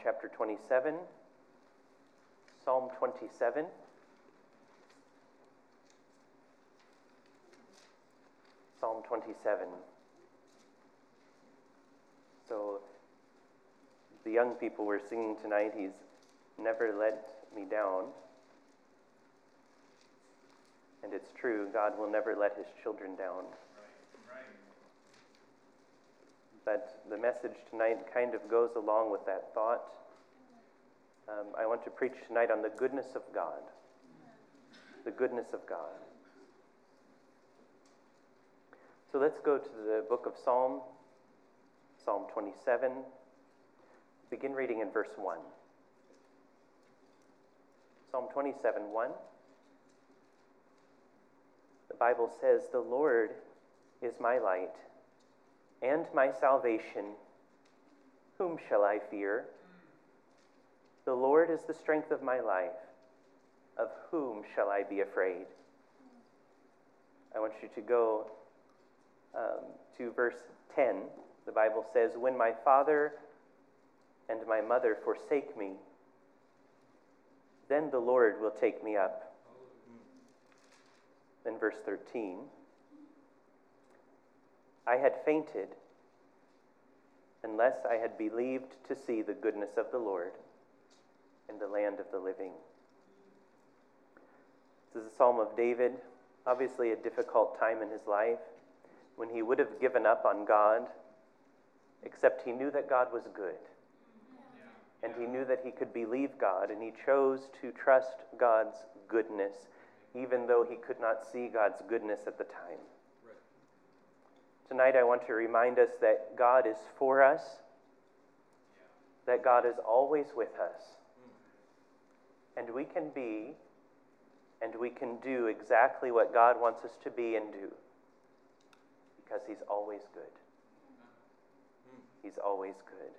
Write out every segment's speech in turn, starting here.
chapter 27, Psalm 27. Psalm 27. So, the young people were singing tonight, He's never let me down. And it's true, God will never let His children down. Right. But the message tonight kind of goes along with that thought. I want to preach tonight on the goodness of God. The goodness of God. So let's go to the book of Psalm 27. Begin reading in verse 1. Psalm 27, 1. The Bible says, "The Lord is my light and my salvation. Whom shall I fear? The Lord is the strength of my life. Of whom shall I be afraid?" I want you to go to verse 10. The Bible says, "When my father and my mother forsake me, then the Lord will take me up." Then verse 13, "I had fainted unless I had believed to see the goodness of the Lord in the land of the living." This is a psalm of David, obviously a difficult time in his life when he would have given up on God, except he knew that God was good. And he knew that he could believe God, and he chose to trust God's goodness, even though he could not see God's goodness at the time. Right. Tonight I want to remind us that God is for us, that God is always with us, and we can be and we can do exactly what God wants us to be and do, because He's always good. He's always good.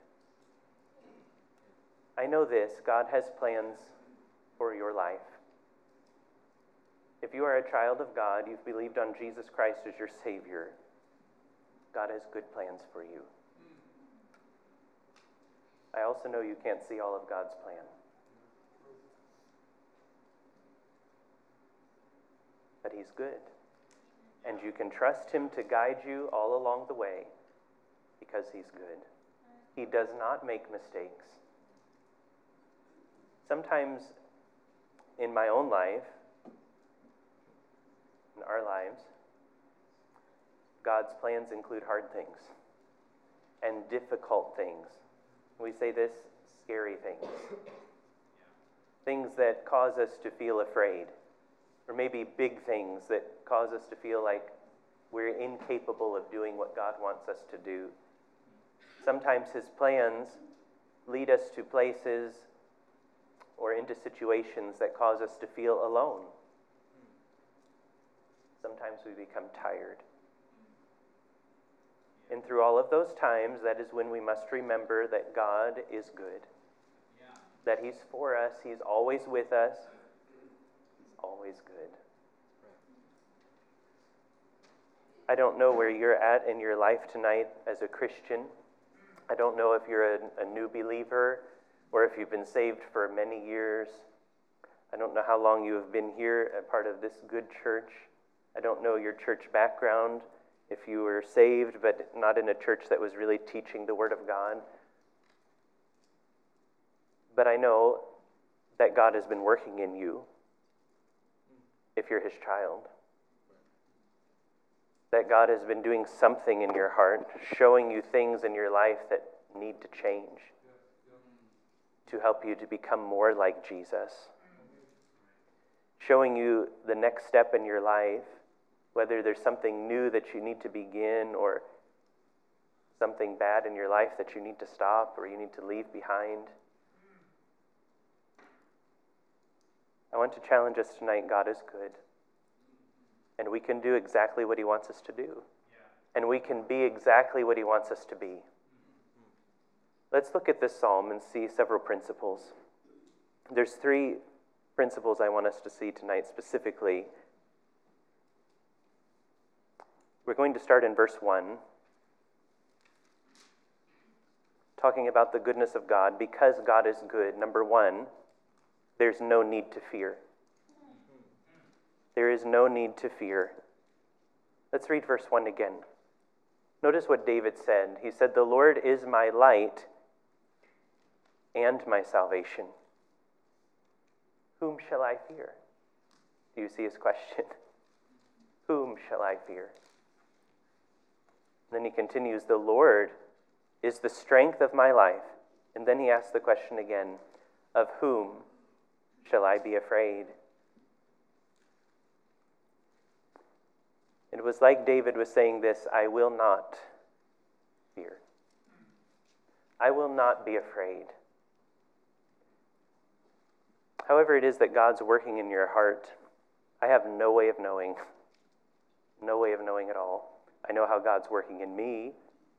I know this, God has plans for your life. If you are a child of God, you've believed on Jesus Christ as your Savior, God has good plans for you. I also know you can't see all of God's plan. But He's good. And you can trust Him to guide you all along the way, because He's good. He does not make mistakes. Sometimes in my own life, in our lives, God's plans include hard things and difficult things. We say this, scary things. Things that cause us to feel afraid, or maybe big things that cause us to feel like we're incapable of doing what God wants us to do. Sometimes His plans lead us to places or into situations that cause us to feel alone. Sometimes we become tired. And through all of those times, that is when we must remember that God is good. That He's for us. He's always with us. He's always good. I don't know where you're at in your life tonight as a Christian. I don't know if you're a new believer or if you've been saved for many years. I don't know how long you have been here, a part of this good church. I don't know your church background, if you were saved but not in a church that was really teaching the Word of God. But I know that God has been working in you if you're His child. That God has been doing something in your heart, showing you things in your life that need to change to help you to become more like Jesus. Showing you the next step in your life, whether there's something new that you need to begin or something bad in your life that you need to stop or you need to leave behind. I want to challenge us tonight, God is good. And we can do exactly what He wants us to do. And we can be exactly what He wants us to be. Let's look at this psalm and see several principles. There's 3 principles I want us to see tonight specifically. We're going to start in verse 1. talking about the goodness of God. Because God is good, number one, there's no need to fear. There is no need to fear. Let's read verse 1 again. Notice what David said. He said, "The Lord is my light and my salvation. Whom shall I fear?" Do you see his question? Whom shall I fear? And then he continues, "The Lord is the strength of my life." And then he asks the question again, "Of whom shall I be afraid?" It was like David was saying this, "I will not fear. I will not be afraid." However it is that God's working in your heart, I have no way of knowing. No way of knowing at all. I know how God's working in me.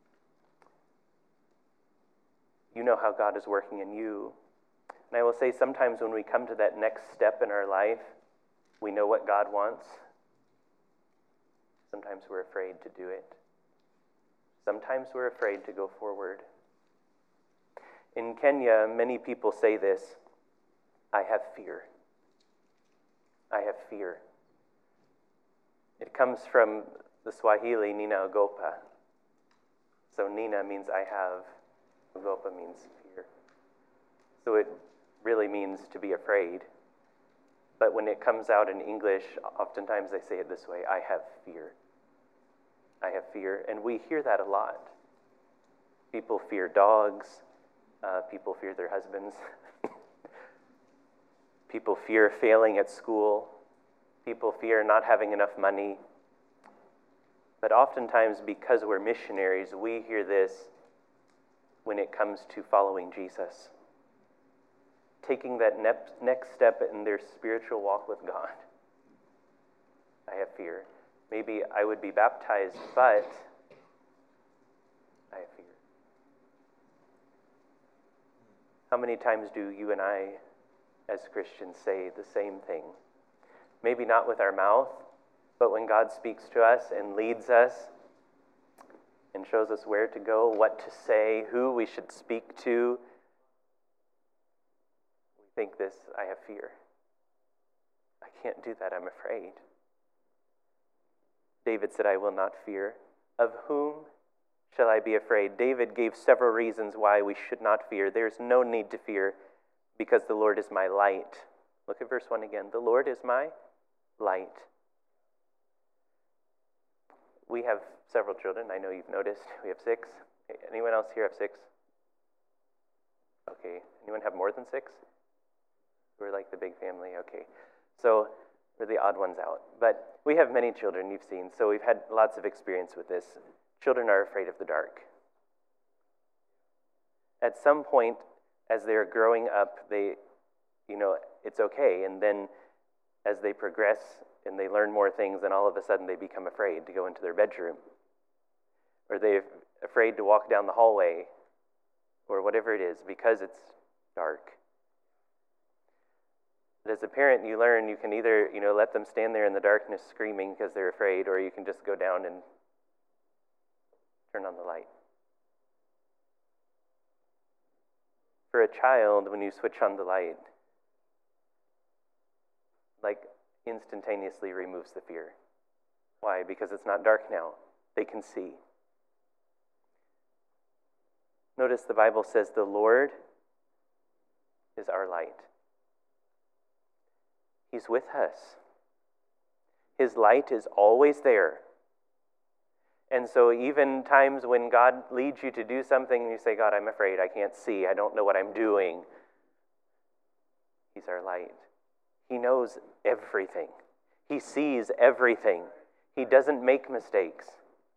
You know how God is working in you. And I will say sometimes when we come to that next step in our life, we know what God wants. Sometimes we're afraid to do it. Sometimes we're afraid to go forward. In Kenya, many people say this, "I have fear. I have fear." It comes from the Swahili Nina Ogopa. So Nina means I have, Ogopa means fear. So it really means to be afraid. But when it comes out in English, oftentimes they say it this way, "I have fear. I have fear." And we hear that a lot. People fear dogs. People fear their husbands. People fear failing at school. People fear not having enough money. But oftentimes, because we're missionaries, we hear this when it comes to following Jesus. Taking that next step in their spiritual walk with God. I have fear. Maybe I would be baptized, but I have fear. How many times do you and I, as Christians, say the same thing? Maybe not with our mouth, but when God speaks to us and leads us and shows us where to go, what to say, who we should speak to, we think this, "I have fear. I can't do that, I'm afraid." David said, "I will not fear. Of whom shall I be afraid?" David gave several reasons why we should not fear. There's no need to fear because the Lord is my light. Look at verse 1 again. "The Lord is my light." We have several children. I know you've noticed. We have 6. Anyone else here have 6? Okay. Anyone have more than 6? We're like the big family. Okay. So we're the odd ones out. But we have many children, you've seen, so we've had lots of experience with this. Children are afraid of the dark. At some point, as they're growing up, it's okay. And then as they progress and they learn more things, then all of a sudden they become afraid to go into their bedroom. Or they're afraid to walk down the hallway, or whatever it is, because it's dark. But as a parent, you learn you can either, let them stand there in the darkness screaming because they're afraid, or you can just go down and turn on the light. For a child, when you switch on the light, instantaneously removes the fear. Why? Because it's not dark now. They can see. Notice the Bible says the Lord is our light. He's with us. His light is always there. And so even times when God leads you to do something and you say, "God, I'm afraid, I can't see, I don't know what I'm doing," He's our light. He knows everything. He sees everything. He doesn't make mistakes.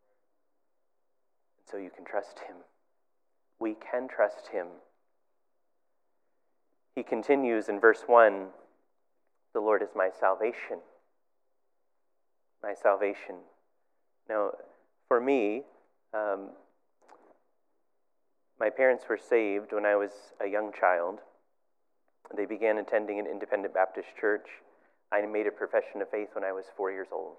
So you can trust Him. We can trust Him. He continues in verse 1, "The Lord is my salvation." My salvation. Now, for me, my parents were saved when I was a young child. They began attending an independent Baptist church. I made a profession of faith when I was 4 years old.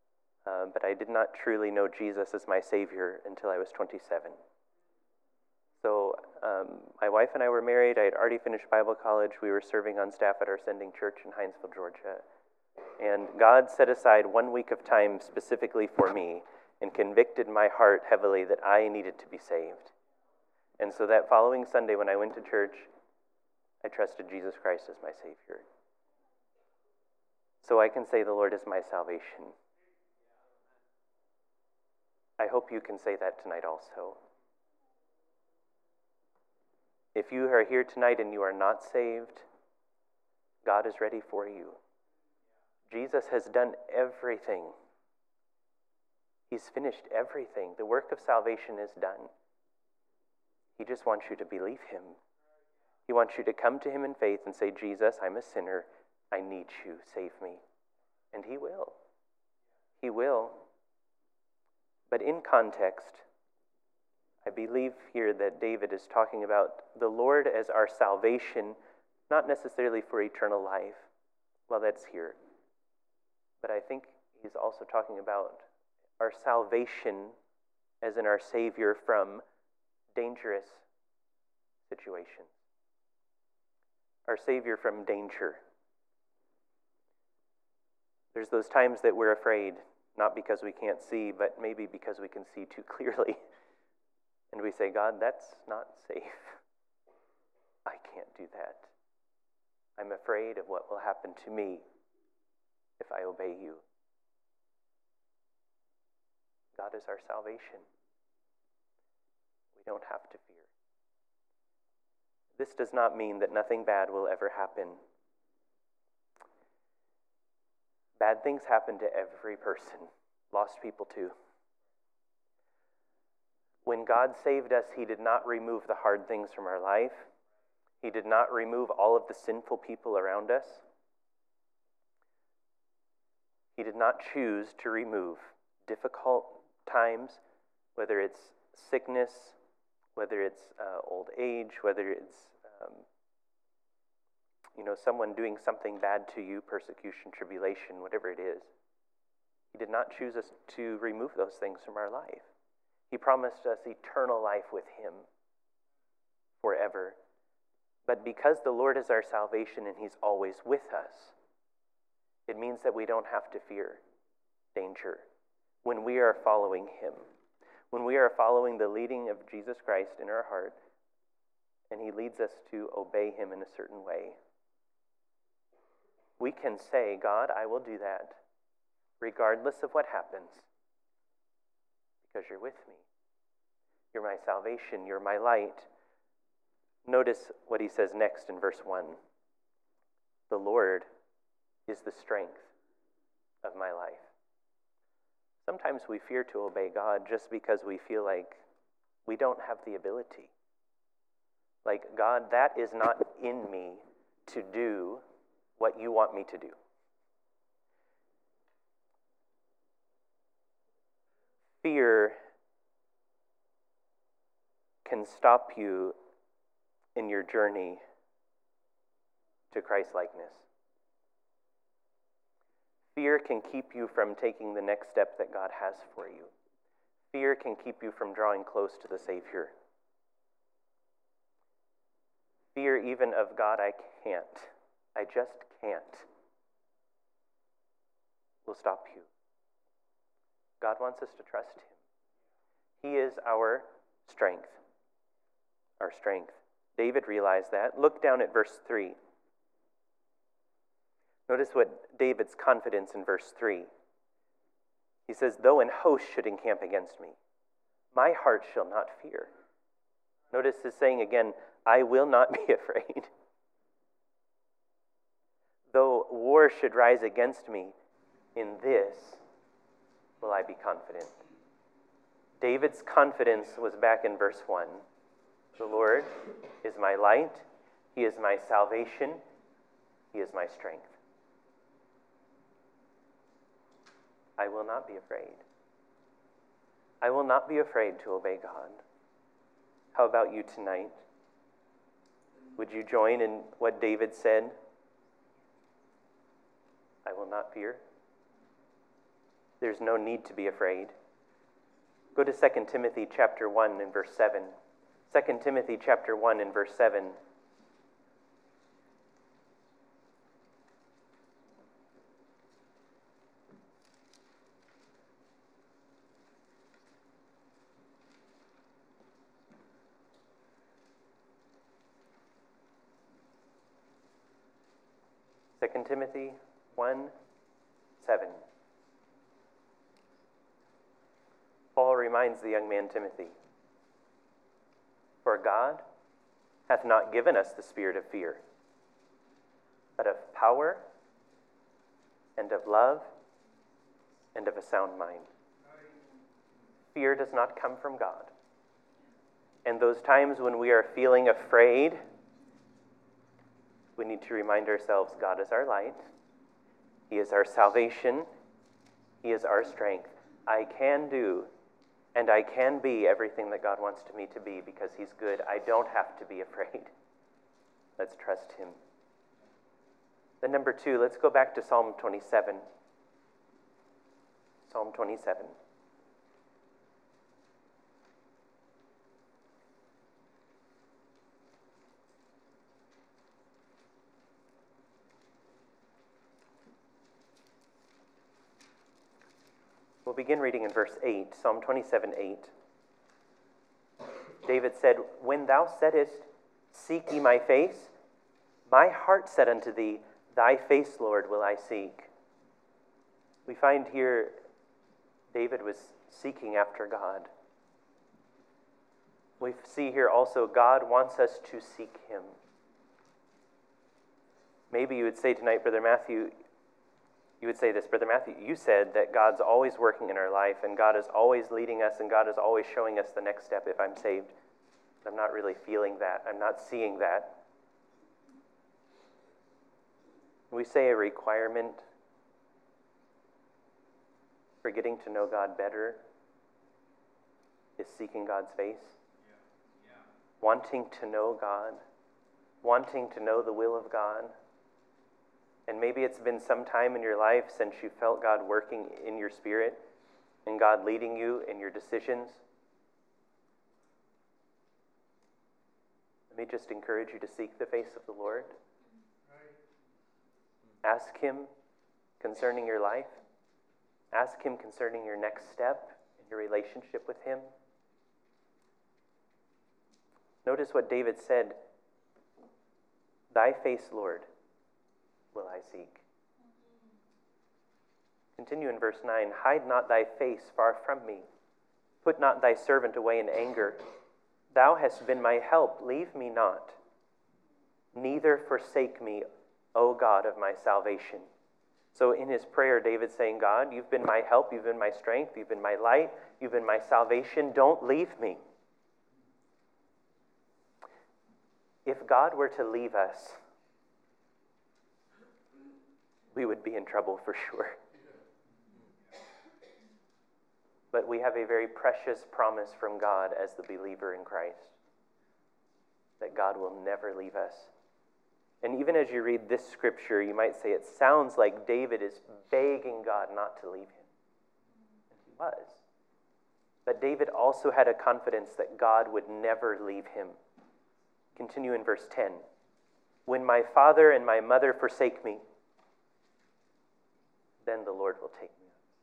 But I did not truly know Jesus as my Savior until I was 27. So my wife and I were married. I had already finished Bible college. We were serving on staff at our sending church in Hinesville, Georgia. And God set aside 1 week of time specifically for me and convicted my heart heavily that I needed to be saved. And so that following Sunday when I went to church, I trusted Jesus Christ as my Savior. So I can say the Lord is my salvation. I hope you can say that tonight also. If you are here tonight and you are not saved, God is ready for you. Jesus has done everything. He's finished everything. The work of salvation is done. He just wants you to believe him. He wants you to come to him in faith and say, Jesus, I'm a sinner. I need you. Save me. And he will. He will. But in context, I believe here that David is talking about the Lord as our salvation, not necessarily for eternal life. Well, that's here. But I think he's also talking about our salvation as in our Savior from dangerous situations. Our Savior from danger. There's those times that we're afraid, not because we can't see, but maybe because we can see too clearly. And we say, God, that's not safe. I can't do that. I'm afraid of what will happen to me if I obey you. God is our salvation. We don't have to fear. This does not mean that nothing bad will ever happen. Bad things happen to every person, lost people too. When God saved us, he did not remove the hard things from our life. He did not remove all of the sinful people around us. He did not choose to remove difficult times, whether it's sickness, whether it's old age, whether it's someone doing something bad to you, persecution, tribulation, whatever it is. He did not choose us to remove those things from our life. He promised us eternal life with him forever. But because the Lord is our salvation and he's always with us, it means that we don't have to fear danger when we are following him. When we are following the leading of Jesus Christ in our heart, and he leads us to obey him in a certain way, we can say, God, I will do that, regardless of what happens, because you're with me. You're my salvation. You're my light. Notice what he says next in verse 1. The Lord is the strength of my life. Sometimes we fear to obey God just because we feel like we don't have the ability. Like, God, that is not in me to do what you want me to do. Fear can stop you in your journey to Christ-likeness. Fear can keep you from taking the next step that God has for you. Fear can keep you from drawing close to the Savior. Fear even of God, I can't. I just can't. Will stop you. God wants us to trust him. He is our strength. Our strength. David realized that. Look down at verse 3. Notice what David's confidence in verse 3. He says, though an host should encamp against me, my heart shall not fear. Notice his saying again, I will not be afraid. Though war should rise against me, in this will I be confident. David's confidence was back in verse 1. The Lord is my light. He is my salvation. He is my strength. I will not be afraid. I will not be afraid to obey God. How about you tonight? Would you join in what David said? I will not fear. There's no need to be afraid. Go to 2 Timothy chapter 1 and verse 7. 2 Timothy chapter 1 and verse 7. Second Timothy 1:7. Paul reminds the young man Timothy, "For God hath not given us the spirit of fear, but of power and of love and of a sound mind." Fear does not come from God. And those times when we are feeling afraid, we need to remind ourselves God is our light. He is our salvation. He is our strength. I can do and I can be everything that God wants me to be because He's good. I don't have to be afraid. Let's trust Him. Then number 2, let's go back to Psalm 27. Psalm 27. We'll begin reading in verse 8, Psalm 27:8. David said, "When thou saidst, Seek ye my face, my heart said unto thee, Thy face, Lord, will I seek." We find here David was seeking after God. We see here also God wants us to seek Him. Maybe you would say tonight, Brother Matthew, you would say this, Brother Matthew, you said that God's always working in our life and God is always leading us and God is always showing us the next step if I'm saved. I'm not really feeling that. I'm not seeing that. We say a requirement for getting to know God better is seeking God's face. Wanting to know God. Wanting to know the will of God. And maybe it's been some time in your life since you felt God working in your spirit and God leading you in your decisions. Let me just encourage you to seek the face of the Lord. Ask Him concerning your life. Ask Him concerning your next step in your relationship with Him. Notice what David said, "Thy face, Lord, will I seek." Continue in verse 9, "Hide not thy face far from me. Put not thy servant away in anger. Thou hast been my help, leave me not. Neither forsake me, O God of my salvation." So in his prayer, David's saying, God, you've been my help, you've been my strength, you've been my light, you've been my salvation. Don't leave me. If God were to leave us, we would be in trouble for sure. But we have a very precious promise from God as the believer in Christ, that God will never leave us. And even as you read this scripture, you might say it sounds like David is begging God not to leave him. And he was. But David also had a confidence that God would never leave him. Continue in verse 10. "When my father and my mother forsake me, then the Lord will take me."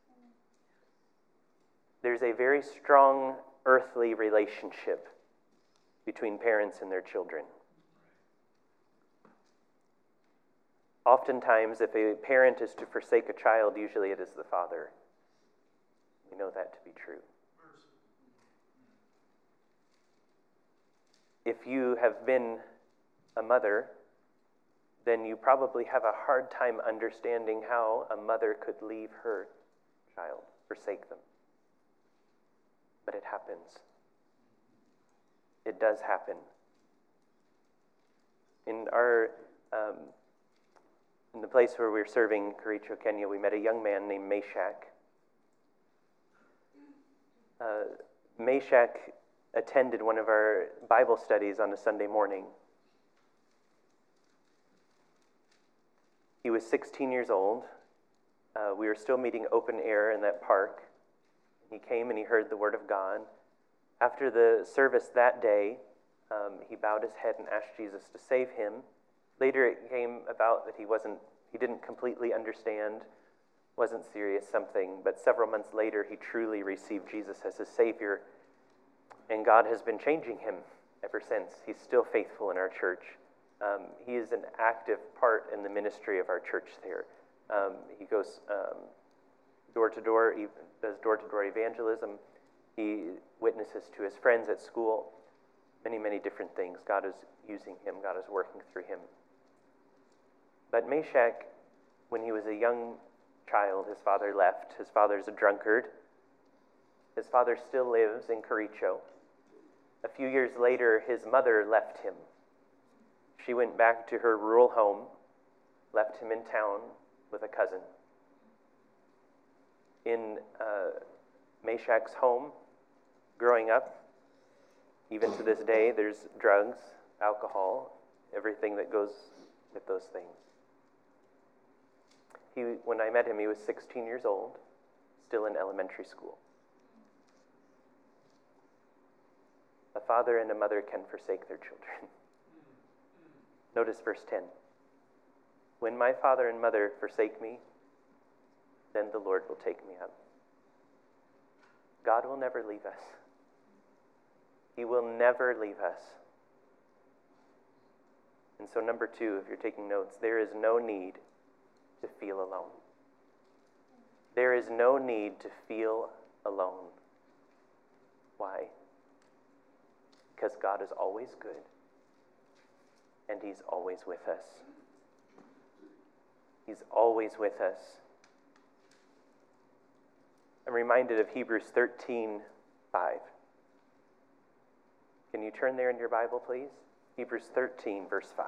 There's a very strong earthly relationship between parents and their children. Oftentimes, if a parent is to forsake a child, usually it is the father. We know that to be true. If you have been a mother, then you probably have a hard time understanding how a mother could leave her child, forsake them. But it happens. It does happen. In the place where we were serving, Kericho, Kenya, we met a young man named Meshach. Meshach attended one of our Bible studies on a Sunday morning. He was 16 years old. We were still meeting open air in that park. He came and he heard the word of God. After the service that day, He bowed his head and asked Jesus to save him. Later it came about that he didn't completely understand, wasn't serious something, but several months later he truly received Jesus as his Savior, and God has been changing him ever since. He's still faithful in our church. He is an active part in the ministry of our church there. He goes door to door, does door-to-door evangelism. He witnesses to his friends at school. Many, many different things. God is using him. God is working through him. But Meshach, when he was a young child, his father left. His father's a drunkard. His father still lives in Kericho. A few years later, his mother left him. She went back to her rural home, left him in town with a cousin. In Meshach's home, growing up, even to this day, there's drugs, alcohol, everything that goes with those things. When I met him, he was 16 years old, still in elementary school. A father and a mother can forsake their children. Notice verse 10. When my father and mother forsake me, then the Lord will take me up. God will never leave us. He will never leave us. And so number 2, if you're taking notes, there is no need to feel alone. There is no need to feel alone. Why? Because God is always good, and He's always with us. He's always with us. I'm reminded of Hebrews 13:5. Can you turn there in your Bible, please? Hebrews 13, verse 5.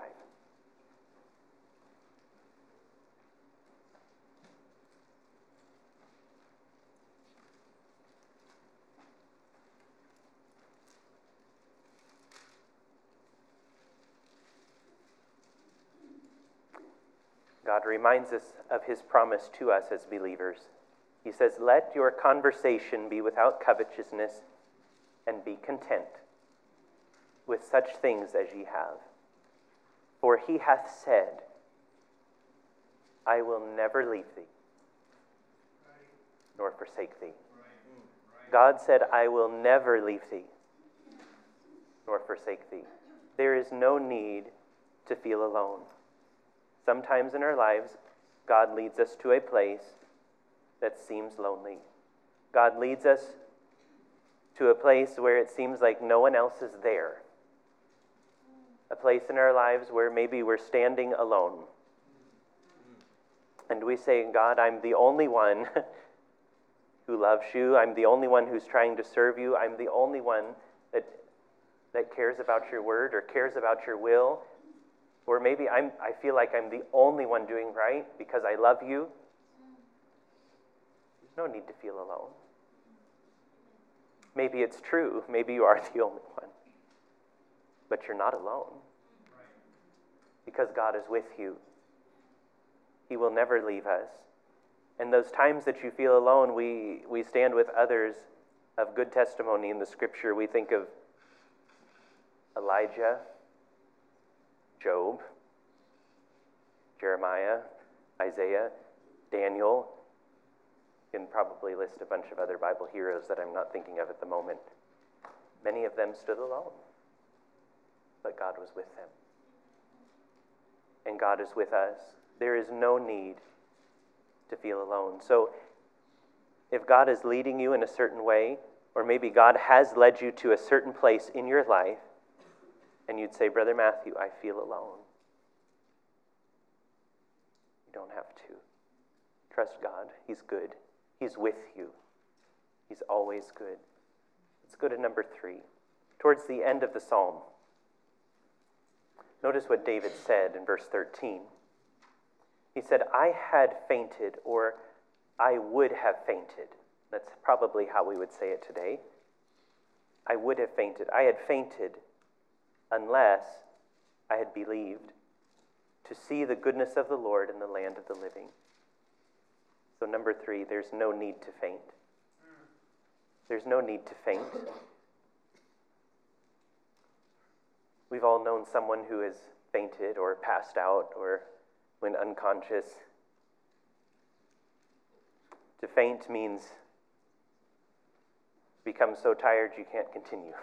God reminds us of His promise to us as believers. He says, "Let your conversation be without covetousness, and be content with such things as ye have. For He hath said, I will never leave thee, nor forsake thee." God said, I will never leave thee, nor forsake thee. There is no need to feel alone. Sometimes in our lives, God leads us to a place that seems lonely. God leads us to a place where it seems like no one else is there. A place in our lives where maybe we're standing alone. And we say, God, I'm the only one who loves you. I'm the only one who's trying to serve you. I'm the only one that cares about your word or cares about your will. Or maybe I feel like I'm the only one doing right because I love you. There's no need to feel alone. Maybe it's true. Maybe you are the only one. But you're not alone. Because God is with you. He will never leave us. And those times that you feel alone, we stand with others of good testimony in the Scripture. We think of Elijah, Job, Jeremiah, Isaiah, Daniel. You can probably list a bunch of other Bible heroes that I'm not thinking of at the moment. Many of them stood alone, but God was with them. And God is with us. There is no need to feel alone. So if God is leading you in a certain way, or maybe God has led you to a certain place in your life, and you'd say, Brother Matthew, I feel alone. You don't have to. Trust God. He's good. He's with you. He's always good. Let's go to number 3. Towards the end of the psalm, notice what David said in verse 13. He said, I had fainted, or I would have fainted. That's probably how we would say it today. I would have fainted. I had fainted unless I had believed to see the goodness of the Lord in the land of the living. So number 3, there's no need to faint. There's no need to faint. We've all known someone who has fainted or passed out or went unconscious. To faint means become so tired you can't continue.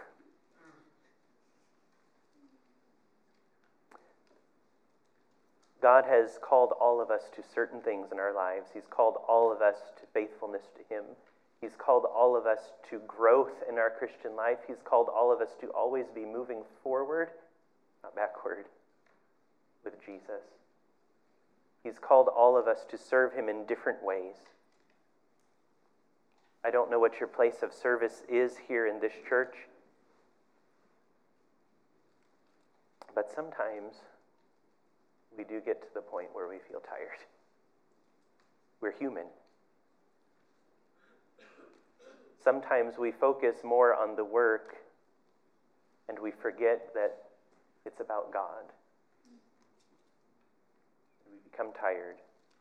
God has called all of us to certain things in our lives. He's called all of us to faithfulness to Him. He's called all of us to growth in our Christian life. He's called all of us to always be moving forward, not backward, with Jesus. He's called all of us to serve Him in different ways. I don't know what your place of service is here in this church, but sometimes we do get to the point where we feel tired. We're human. Sometimes we focus more on the work and we forget that it's about God. We become tired.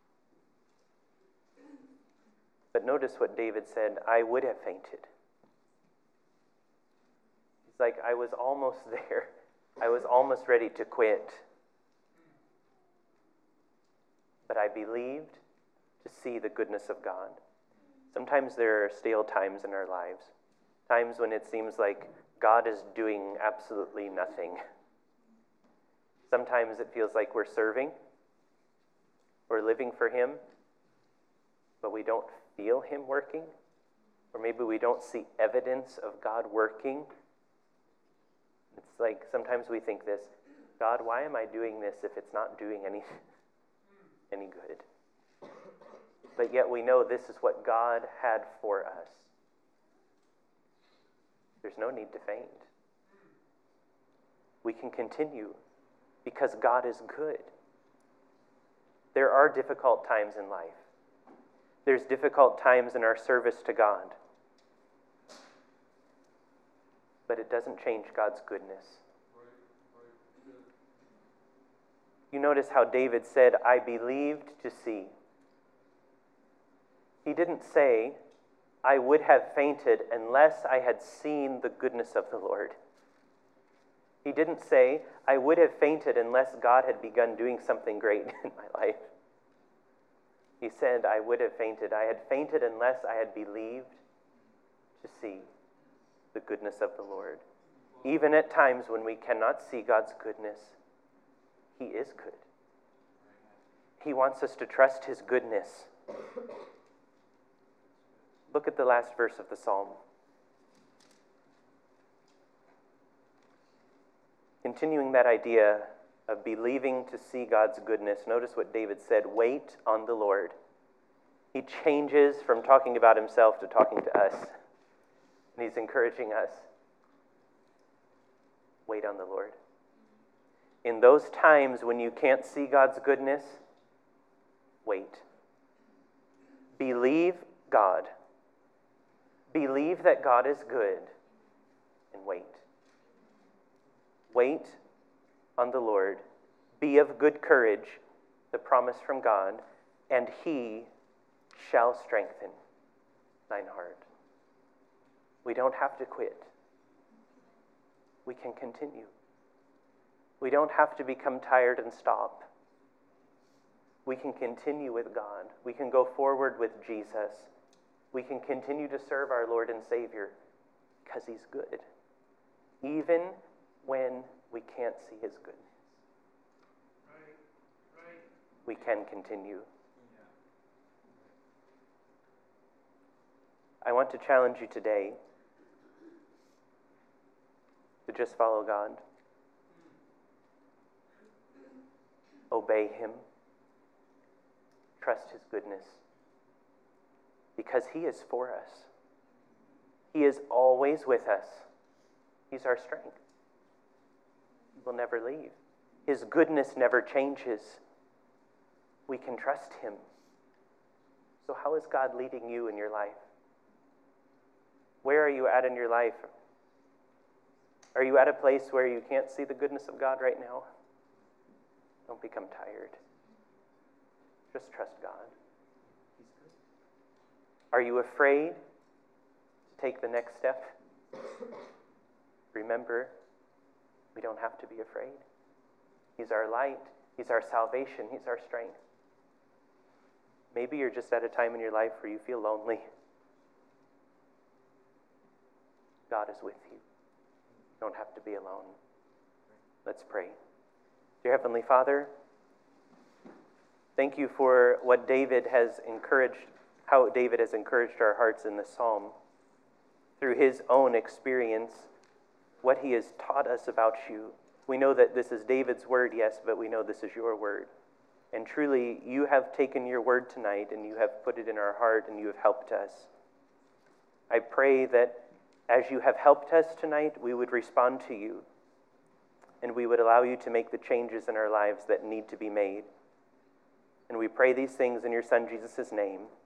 But notice what David said, I would have fainted. He's like, I was almost there. I was almost ready to quit. But I believed to see the goodness of God. Sometimes there are stale times in our lives, times when it seems like God is doing absolutely nothing. Sometimes it feels like we're serving, we're living for Him, but we don't feel Him working, or maybe we don't see evidence of God working. It's like sometimes we think this, God, why am I doing this if it's not doing any good? But yet we know this is what God had for us. There's no need to faint. We can continue because God is good. There are difficult times in life. There's difficult times in our service to God. But it doesn't change God's goodness. You notice how David said, I believed to see. He didn't say, I would have fainted unless I had seen the goodness of the Lord. He didn't say, I would have fainted unless God had begun doing something great in my life. He said, I would have fainted. I had fainted unless I had believed to see the goodness of the Lord. Even at times when we cannot see God's goodness, He is good. He wants us to trust His goodness. Look at the last verse of the psalm. Continuing that idea of believing to see God's goodness, notice what David said, wait on the Lord. He changes from talking about himself to talking to us. And he's encouraging us. Wait on the Lord. In those times when you can't see God's goodness, wait. Believe God. Believe that God is good and wait. Wait on the Lord. Be of good courage, the promise from God, and He shall strengthen thine heart. We don't have to quit. We can continue. We don't have to become tired and stop. We can continue with God. We can go forward with Jesus. We can continue to serve our Lord and Savior because He's good, even when we can't see His goodness. Right. We can continue. I want to challenge you today to just follow God. Obey Him. Trust His goodness. Because He is for us. He is always with us. He's our strength. He will never leave. His goodness never changes. We can trust Him. So how is God leading you in your life? Where are you at in your life? Are you at a place where you can't see the goodness of God right now? Don't become tired. Just trust God. He's good. Are you afraid to take the next step? Remember, We don't have to be afraid. He's our light. He's our salvation. He's our strength. Maybe you're just at a time in your life where you feel lonely. God is with you. You don't have to be alone. Let's pray. Dear Heavenly Father, thank you for what David has encouraged, how David has encouraged our hearts in this psalm. Through his own experience, what he has taught us about you. We know that this is David's word, yes, but we know this is your word. And truly, you have taken your word tonight and you have put it in our heart and you have helped us. I pray that as you have helped us tonight, we would respond to you and we would allow you to make the changes in our lives that need to be made. And we pray these things in your Son, Jesus' name.